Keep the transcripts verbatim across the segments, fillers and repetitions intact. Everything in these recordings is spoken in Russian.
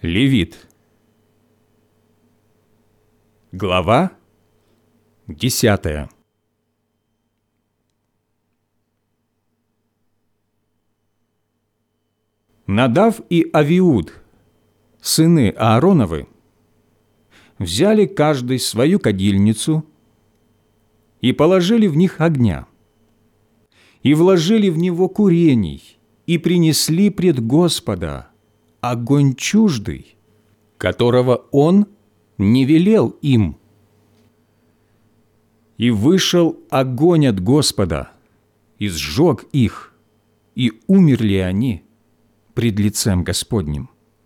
Левит. Глава десятая. Надав и Авиуд, сыны Аароновы, взяли каждый свою кадильницу и положили в них огня, и вложили в него курений, и принесли пред Господа огонь чуждый, которого Он не велел им. И вышел огонь от Господа, и сжег их, и умерли они пред лицем Господним.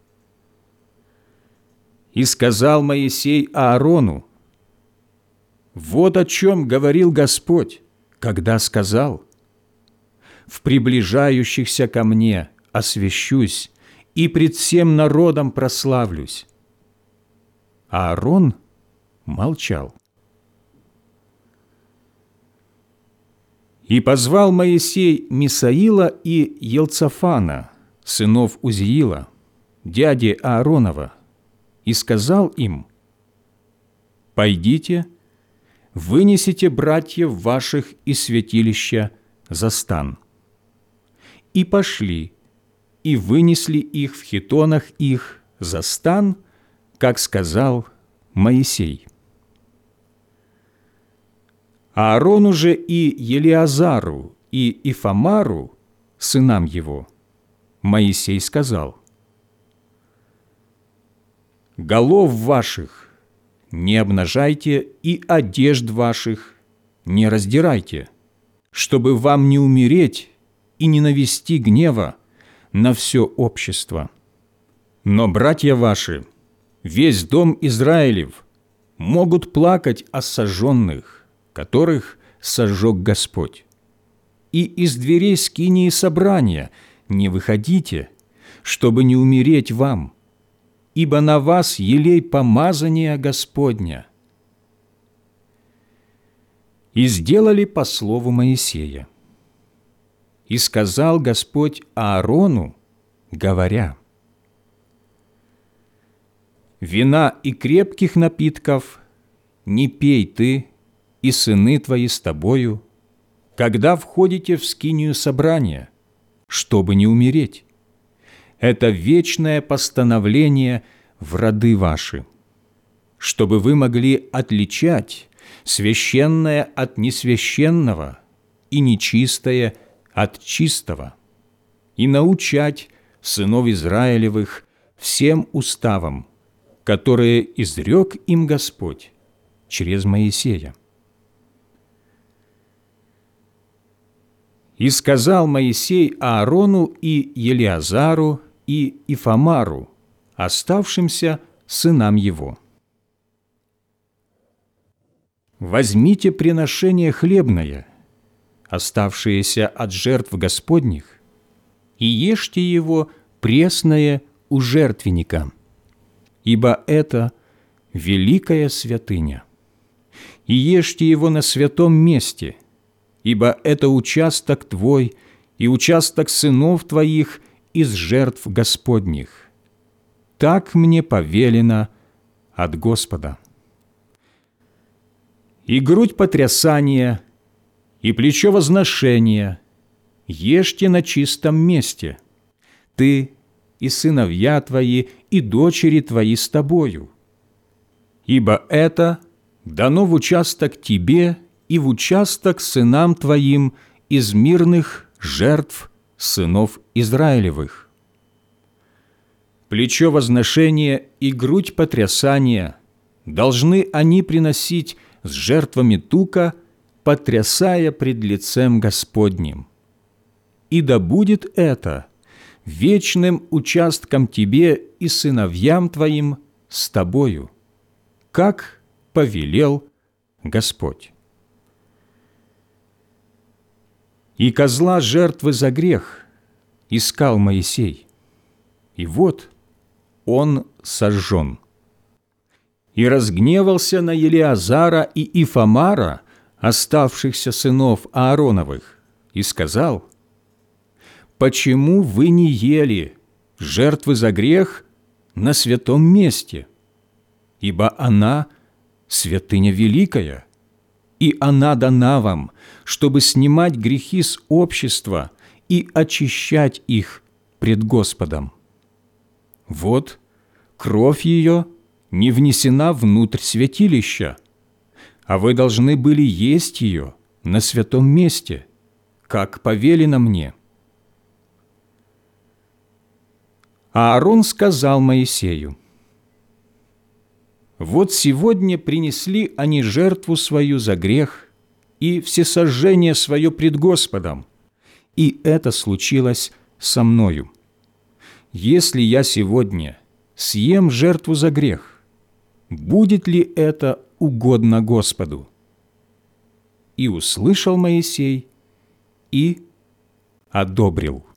И сказал Моисей Аарону: «Вот о чем говорил Господь, когда сказал: в приближающихся ко мне освящусь и пред всем народом прославлюсь». А Аарон молчал. И позвал Моисей Мисаила и Елцафана, сынов Узиила, дяди Ааронова, и сказал им: «Пойдите, вынесите братьев ваших из святилища за стан». И пошли, и вынесли их в хитонах их за стан, как сказал Моисей. Аарону же и Елиазару и Ифамару, сынам его, Моисей сказал: «Голов ваших не обнажайте и одежд ваших не раздирайте, чтобы вам не умереть и не навести гнева на все общество. Но братья ваши, весь дом Израилев, могут плакать о сожженных, которых сожег Господь. И из дверей скинии собрания не выходите, чтобы не умереть вам, ибо на вас елей помазания Господня». И сделали по слову Моисея. И сказал Господь Аарону, говоря: «Вина и крепких напитков не пей ты и сыны твои с тобою, когда входите в скинию собрания, чтобы не умереть. Это вечное постановление в роды ваши, чтобы вы могли отличать священное от несвященного и нечистое от чистого, и научать сынов Израилевых всем уставам, которые изрек им Господь через Моисея». И сказал Моисей Аарону и Елиазару и Ифамару, оставшимся сынам его: «Возьмите приношение хлебное, оставшееся от жертв Господних, и ешьте его пресное у жертвенника, ибо это великая святыня. И ешьте его на святом месте, ибо это участок твой и участок сынов твоих из жертв Господних. Так мне повелено от Господа. И грудь потрясания, и плечо возношения ешьте на чистом месте, ты и сыновья твои, и дочери твои с тобою, ибо это дано в участок тебе и в участок сынам твоим из мирных жертв сынов Израилевых. Плечо возношения и грудь потрясания должны они приносить с жертвами тука, потрясая пред лицем Господним. И да будет это вечным участком тебе и сыновьям твоим с тобою, как повелел Господь». И козла жертвы за грех искал Моисей, и вот он сожжен. И разгневался на Елиазара и Ифамара, оставшихся сынов Аароновых, и сказал: «Почему вы не ели жертвы за грех на святом месте, ибо она – святыня великая, и она дана вам, чтобы снимать грехи с общества и очищать их пред Господом. Вот кровь ее не внесена внутрь святилища, а вы должны были есть ее на святом месте, как повелено мне». А Аарон сказал Моисею: «Вот сегодня принесли они жертву свою за грех и всесожжение свое пред Господом, и это случилось со мною. Если я сегодня съем жертву за грех, будет ли это угодно Господу?» И услышал Моисей и одобрил.